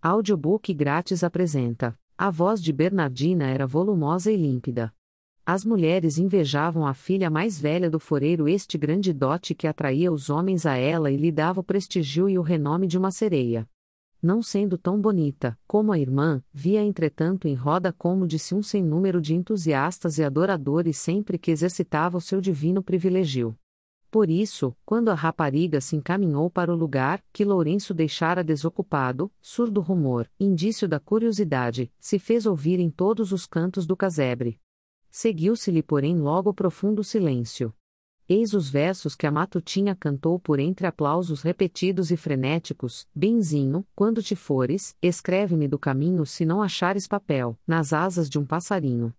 Audiobook grátis apresenta. A voz de Bernardina era volumosa e límpida. As mulheres invejavam a filha mais velha do foreiro, este grande dote que atraía os homens a ela e lhe dava o prestígio e o renome de uma sereia. Não sendo tão bonita como a irmã, via entretanto em roda como de si um sem número de entusiastas e adoradores sempre que exercitava o seu divino privilégio. Por isso, quando a rapariga se encaminhou para o lugar, que Lourenço deixara desocupado, surdo rumor, indício da curiosidade, se fez ouvir em todos os cantos do casebre. Seguiu-se-lhe porém logo profundo silêncio. Eis os versos que a matutina cantou por entre aplausos repetidos e frenéticos: Benzinho, quando te fores, escreve-me do caminho se não achares papel, nas asas de um passarinho.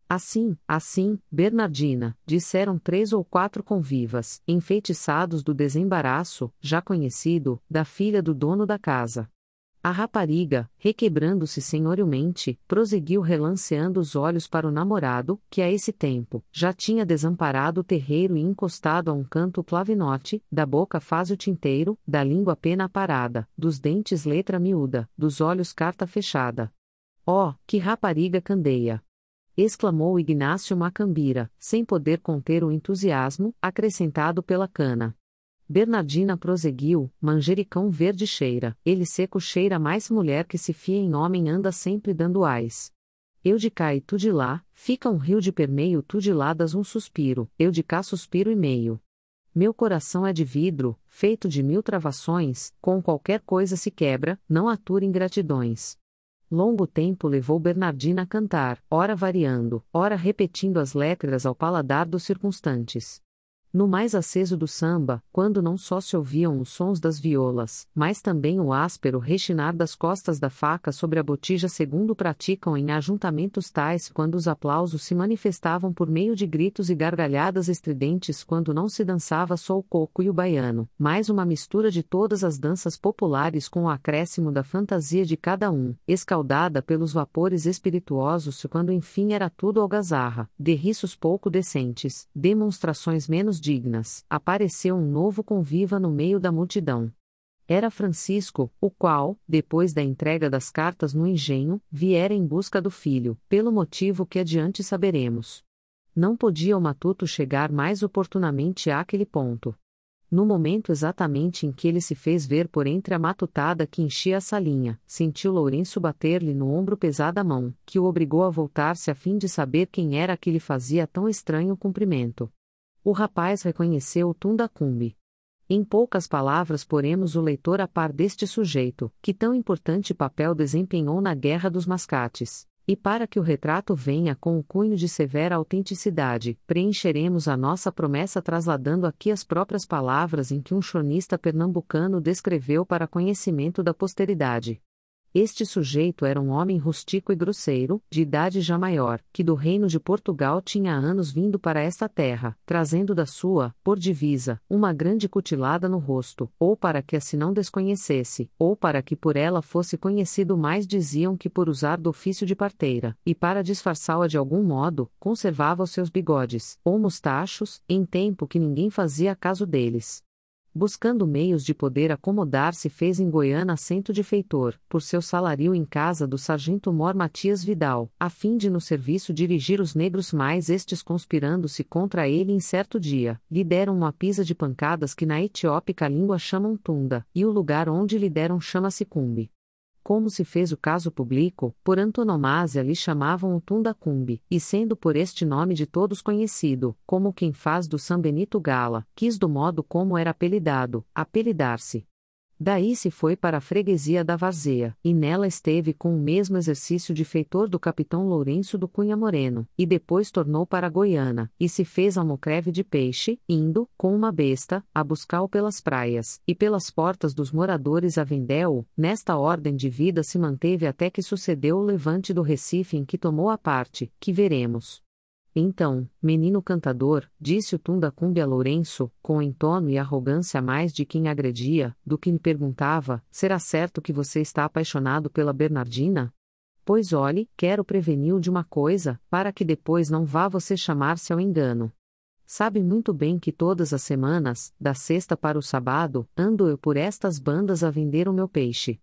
Assim, Bernardina, disseram 3 ou 4 convivas, enfeitiçados do desembaraço, já conhecido, da filha do dono da casa. A rapariga, requebrando-se senhorilmente, prosseguiu relanceando os olhos para o namorado, que a esse tempo, já tinha desamparado o terreiro e encostado a um canto o clavinote, da boca faz o tinteiro, da língua pena aparada, dos dentes letra miúda, dos olhos carta fechada. Oh, que rapariga candeia! Exclamou Ignácio Macambira, sem poder conter o entusiasmo, acrescentado pela cana. Bernardina prosseguiu: manjericão verde cheira, ele seco cheira mais mulher que se fia em homem anda sempre dando ais. Eu de cá e tu de lá, fica um rio de permeio, tu de lá das um suspiro, eu de cá suspiro e meio. Meu coração é de vidro, feito de 1000 travações, com qualquer coisa se quebra, não atura ingratidões. Longo tempo levou Bernardina a cantar, ora variando, ora repetindo as letras ao paladar dos circunstantes. No mais aceso do samba, quando não só se ouviam os sons das violas, mas também o áspero rechinar das costas da faca sobre a botija, segundo praticam em ajuntamentos tais, quando os aplausos se manifestavam por meio de gritos e gargalhadas estridentes, quando não se dançava só o coco e o baiano, mais uma mistura de todas as danças populares com o acréscimo da fantasia de cada um, escaldada pelos vapores espirituosos, quando enfim era tudo algazarra, derriços pouco decentes, demonstrações menos dignas, apareceu um novo conviva no meio da multidão. Era Francisco, o qual, depois da entrega das cartas no engenho, viera em busca do filho, pelo motivo que adiante saberemos. Não podia o matuto chegar mais oportunamente àquele ponto. No momento exatamente em que ele se fez ver por entre a matutada que enchia a salinha, sentiu Lourenço bater-lhe no ombro pesada mão, que o obrigou a voltar-se a fim de saber quem era que lhe fazia tão estranho cumprimento. O rapaz reconheceu o Tundacumbi. Em poucas palavras poremos o leitor a par deste sujeito, que tão importante papel desempenhou na Guerra dos Mascates, e para que o retrato venha com o cunho de severa autenticidade, preencheremos a nossa promessa trasladando aqui as próprias palavras em que um cronista pernambucano descreveu para conhecimento da posteridade. Este sujeito era um homem rústico e grosseiro, de idade já maior, que do reino de Portugal tinha há anos vindo para esta terra, trazendo da sua, por divisa, uma grande cutilada no rosto, ou para que a se não desconhecesse, ou para que por ela fosse conhecido mais diziam que por usar do ofício de parteira, e para disfarçá-la de algum modo, conservava os seus bigodes, ou mostachos, em tempo que ninguém fazia caso deles. Buscando meios de poder acomodar-se, fez em Goiânia assento de feitor, por seu salario em casa do sargento Mor Matias Vidal, a fim de no serviço dirigir os negros, mais estes conspirando-se contra ele em certo dia, lhe deram uma pisa de pancadas que na etiópica língua chamam tunda, e o lugar onde lhe deram chama-se Cumbi. Como se fez o caso público, por antonomásia lhe chamavam o Tundacumbi, e sendo por este nome de todos conhecido, como quem faz do São Benito gala, quis do modo como era apelidado, apelidar-se. Daí se foi para a freguesia da Várzea, e nela esteve com o mesmo exercício de feitor do capitão Lourenço do Cunha Moreno, e depois tornou para Goiânia, e se fez almocreve de peixe, indo, com uma besta, a buscá-lo pelas praias, e pelas portas dos moradores a vendê-o. Nesta ordem de vida se manteve até que sucedeu o levante do Recife, em que tomou a parte, que veremos. Então, menino cantador, disse o Tundacumbi a Lourenço, com entono e arrogância mais de quem agredia, do que me perguntava, será certo que você está apaixonado pela Bernardina? Pois olhe, quero preveni-o de uma coisa, para que depois não vá você chamar-se ao engano. Sabe muito bem que todas as semanas, da sexta para o sábado, ando eu por estas bandas a vender o meu peixe.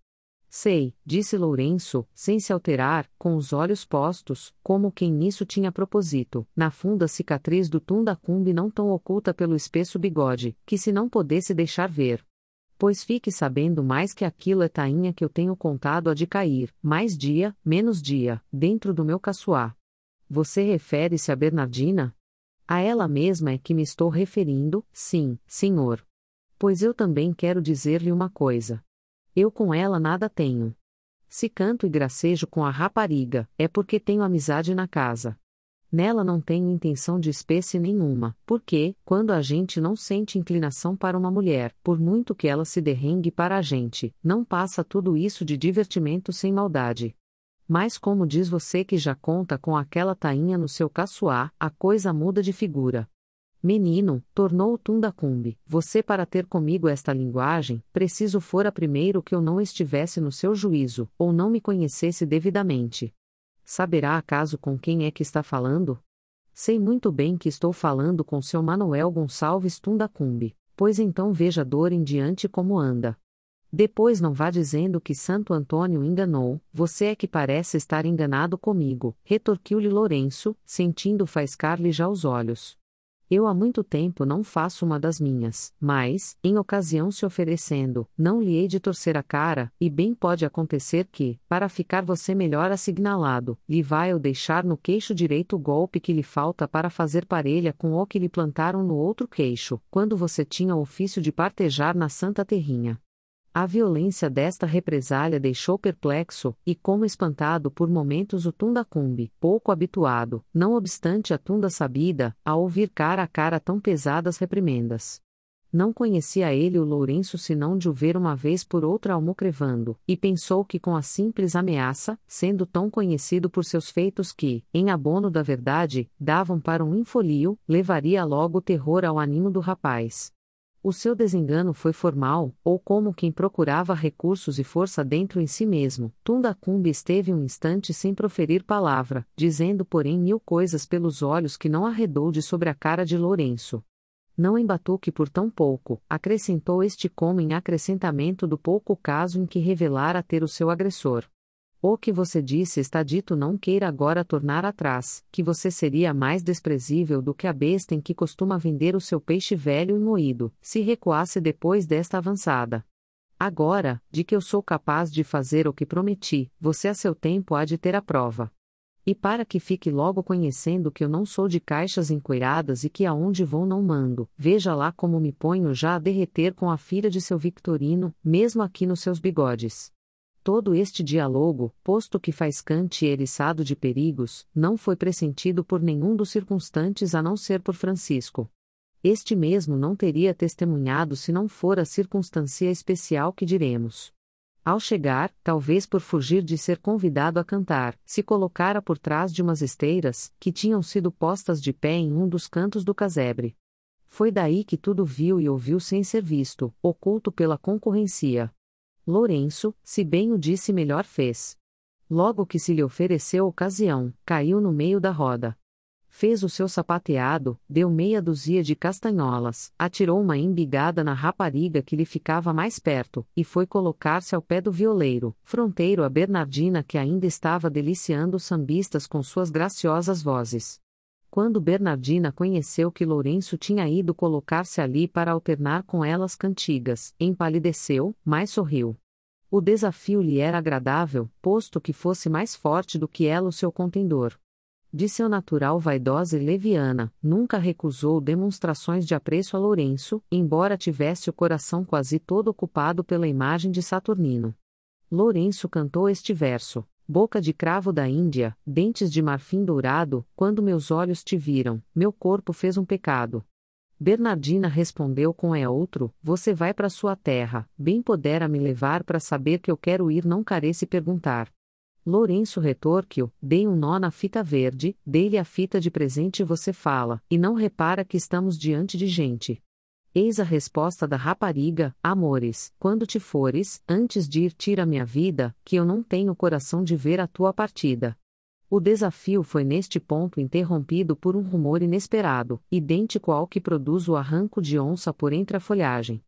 Sei, disse Lourenço, sem se alterar, com os olhos postos, como quem nisso tinha propósito, na funda cicatriz do Tundacumbi não tão oculta pelo espesso bigode, que se não pudesse deixar ver. Pois fique sabendo mais que aquilo é tainha que eu tenho contado a de cair, mais dia, menos dia, dentro do meu caçoar. Você refere-se a Bernardina? A ela mesma é que me estou referindo, sim, senhor. Pois eu também quero dizer-lhe uma coisa. Eu com ela nada tenho. Se canto e gracejo com a rapariga, é porque tenho amizade na casa. Nela não tenho intenção de espécie nenhuma, porque, quando a gente não sente inclinação para uma mulher, por muito que ela se derrengue para a gente, não passa tudo isso de divertimento sem maldade. Mas como diz você que já conta com aquela tainha no seu caçoar, a coisa muda de figura. Menino, tornou o Tundacumbi, você para ter comigo esta linguagem, preciso fora primeiro que eu não estivesse no seu juízo, ou não me conhecesse devidamente. Saberá acaso com quem é que está falando? Sei muito bem que estou falando com seu Manuel Gonçalves Tundacumbi, pois então veja dor em diante como anda. Depois não vá dizendo que Santo Antônio enganou, você é que parece estar enganado comigo, retorquiu-lhe Lourenço, sentindo faiscar-lhe já os olhos. Eu há muito tempo não faço uma das minhas, mas, em ocasião se oferecendo, não lhe hei de torcer a cara, e bem pode acontecer que, para ficar você melhor assignalado, lhe vai eu deixar no queixo direito o golpe que lhe falta para fazer parelha com o que lhe plantaram no outro queixo, quando você tinha o ofício de partejar na Santa Terrinha. A violência desta represália deixou perplexo, e como espantado por momentos o Tundacumbi, pouco habituado, não obstante a tunda sabida, a ouvir cara a cara tão pesadas reprimendas. Não conhecia ele o Lourenço senão de o ver uma vez por outra almocrevando, e pensou que com a simples ameaça, sendo tão conhecido por seus feitos que, em abono da verdade, davam para um infolio, levaria logo o terror ao ânimo do rapaz. O seu desengano foi formal, ou como quem procurava recursos e força dentro em si mesmo. Tundacumbi esteve um instante sem proferir palavra, dizendo porém mil coisas pelos olhos que não arredou de sobre a cara de Lourenço. Não embatuque por tão pouco, acrescentou este como em acrescentamento do pouco caso em que revelara ter o seu agressor. O que você disse está dito, não queira agora tornar atrás, que você seria mais desprezível do que a besta em que costuma vender o seu peixe velho e moído, se recuasse depois desta avançada. Agora, de que eu sou capaz de fazer o que prometi, você a seu tempo há de ter a prova. E para que fique logo conhecendo que eu não sou de caixas encoiradas e que aonde vou não mando, veja lá como me ponho já a derreter com a filha de seu Victorino, mesmo aqui nos seus bigodes. Todo este diálogo, posto que faiscante e eriçado de perigos, não foi pressentido por nenhum dos circunstantes a não ser por Francisco. Este mesmo não teria testemunhado se não fora a circunstância especial que diremos. Ao chegar, talvez por fugir de ser convidado a cantar, se colocara por trás de umas esteiras, que tinham sido postas de pé em um dos cantos do casebre. Foi daí que tudo viu e ouviu sem ser visto, oculto pela concorrência. Lourenço, se bem o disse melhor fez. Logo que se lhe ofereceu ocasião, caiu no meio da roda. Fez o seu sapateado, deu meia dúzia de castanholas, atirou uma embigada na rapariga que lhe ficava mais perto, e foi colocar-se ao pé do violeiro, fronteiro a Bernardina que ainda estava deliciando os sambistas com suas graciosas vozes. Quando Bernardina conheceu que Lourenço tinha ido colocar-se ali para alternar com elas cantigas, empalideceu, mas sorriu. O desafio lhe era agradável, posto que fosse mais forte do que ela o seu contendor. De seu natural vaidosa e leviana, nunca recusou demonstrações de apreço a Lourenço, embora tivesse o coração quase todo ocupado pela imagem de Saturnino. Lourenço cantou este verso. Boca de cravo da Índia, dentes de marfim dourado, quando meus olhos te viram, meu corpo fez um pecado. Bernardina respondeu com outro, você vai para sua terra, bem podera me levar para saber que eu quero ir não carece perguntar. Lourenço retorquiu, dei um nó na fita verde, dei-lhe a fita de presente e você fala, e não repara que estamos diante de gente. Eis a resposta da rapariga, amores, quando te fores, antes de ir tira minha vida, que eu não tenho coração de ver a tua partida. O desafio foi neste ponto interrompido por um rumor inesperado, idêntico ao que produz o arranco de onça por entre a folhagem.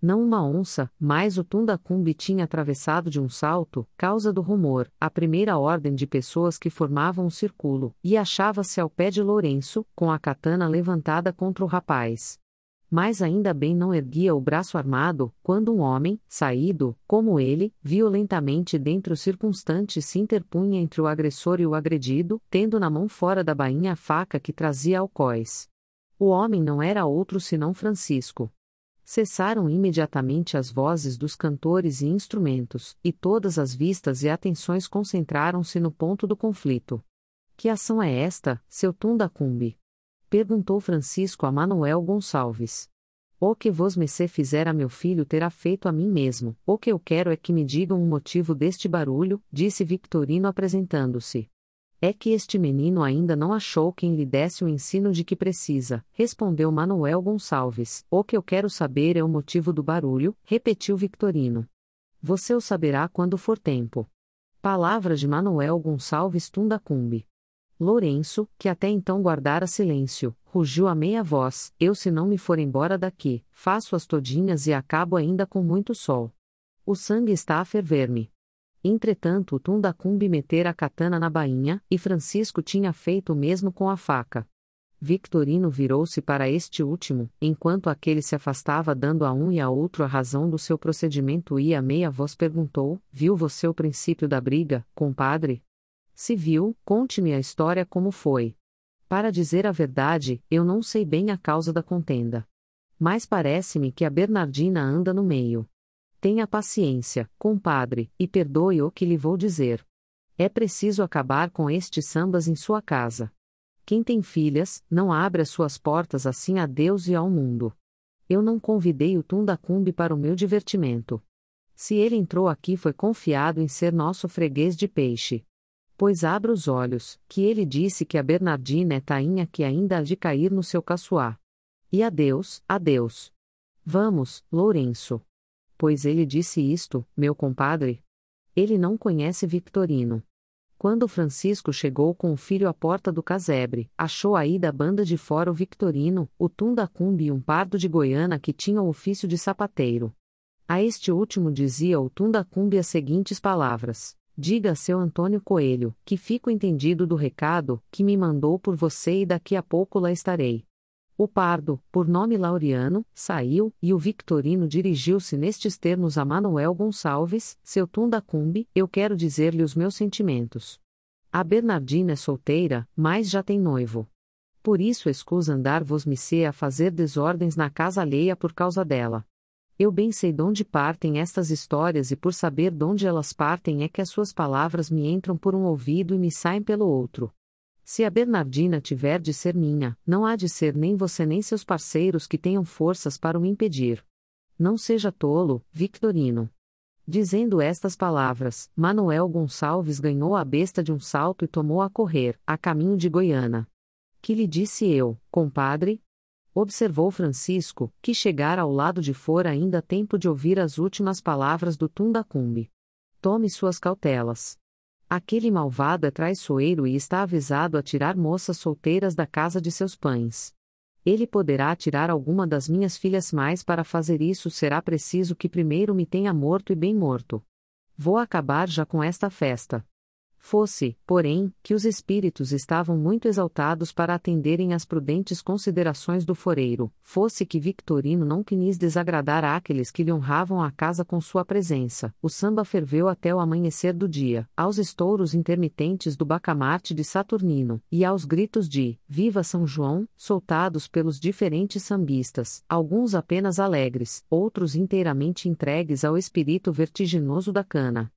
Não uma onça, mas o Tundacumbi tinha atravessado de um salto, causa do rumor, a primeira ordem de pessoas que formavam o círculo, e achava-se ao pé de Lourenço, com a katana levantada contra o rapaz. Mas ainda bem não erguia o braço armado, quando um homem, saído, como ele, violentamente dentre os circunstantes se interpunha entre o agressor e o agredido, tendo na mão fora da bainha a faca que trazia alcoés. O homem não era outro senão Francisco. Cessaram imediatamente as vozes dos cantores e instrumentos, e todas as vistas e atenções concentraram-se no ponto do conflito. Que ação é esta, seu Tundacumbi? Perguntou Francisco a Manuel Gonçalves. O que vosmecê fizer a meu filho terá feito a mim mesmo, o que eu quero é que me digam o motivo deste barulho, disse Victorino apresentando-se. É que este menino ainda não achou quem lhe desse o ensino de que precisa, respondeu Manuel Gonçalves. O que eu quero saber é o motivo do barulho, repetiu Victorino. Você o saberá quando for tempo. Palavra de Manuel Gonçalves Tundacumbi. Lourenço, que até então guardara silêncio, rugiu a meia voz: eu se não me for embora daqui, faço-as todinhas e acabo ainda com muito sol. O sangue está a ferver-me. Entretanto o Tundacumbi metera a katana na bainha, e Francisco tinha feito o mesmo com a faca. Victorino virou-se para este último, enquanto aquele se afastava dando a um e a outro a razão do seu procedimento e a meia voz perguntou: viu você o princípio da briga, compadre? Se viu, conte-me a história como foi. Para dizer a verdade, eu não sei bem a causa da contenda. Mas parece-me que a Bernardina anda no meio. Tenha paciência, compadre, e perdoe o que lhe vou dizer. É preciso acabar com estes sambas em sua casa. Quem tem filhas, não abre as suas portas assim a Deus e ao mundo. Eu não convidei o Tundacumbi para o meu divertimento. Se ele entrou aqui foi confiado em ser nosso freguês de peixe. Pois abra os olhos, que ele disse que a Bernardina é tainha que ainda há de cair no seu caçoar. E adeus, adeus. Vamos, Lourenço. Pois ele disse isto, meu compadre. Ele não conhece Victorino. Quando Francisco chegou com o filho à porta do casebre, achou aí da banda de fora o Victorino, o Tundacumbi e um pardo de Goiânia que tinha o ofício de sapateiro. A este último dizia o Tundacumbi as seguintes palavras: diga a seu Antônio Coelho, que fico entendido do recado, que me mandou por você e daqui a pouco lá estarei. O pardo, por nome Laureano, saiu, e o Victorino dirigiu-se nestes termos a Manuel Gonçalves: seu Tundacumbi, eu quero dizer-lhe os meus sentimentos. A Bernardina é solteira, mas já tem noivo. Por isso escusa andar vosmecê a fazer desordens na casa alheia por causa dela. Eu bem sei donde partem estas histórias e por saber donde elas partem é que as suas palavras me entram por um ouvido e me saem pelo outro. Se a Bernardina tiver de ser minha, não há de ser nem você nem seus parceiros que tenham forças para o impedir. Não seja tolo, Victorino. Dizendo estas palavras, Manuel Gonçalves ganhou a besta de um salto e tomou a correr, a caminho de Goiânia. Que lhe disse eu, compadre? Observou Francisco, que chegara ao lado de fora ainda a tempo de ouvir as últimas palavras do Tundacumbi. Tome suas cautelas. Aquele malvado é traiçoeiro e está avisado a tirar moças solteiras da casa de seus pães. Ele poderá tirar alguma das minhas filhas, mas para fazer isso será preciso que primeiro me tenha morto e bem morto. Vou acabar já com esta festa. Fosse, porém, que os espíritos estavam muito exaltados para atenderem às prudentes considerações do foreiro, fosse que Victorino não quis desagradar àqueles que lhe honravam a casa com sua presença, o samba ferveu até o amanhecer do dia, aos estouros intermitentes do bacamarte de Saturnino, e aos gritos de "Viva São João", soltados pelos diferentes sambistas, alguns apenas alegres, outros inteiramente entregues ao espírito vertiginoso da cana.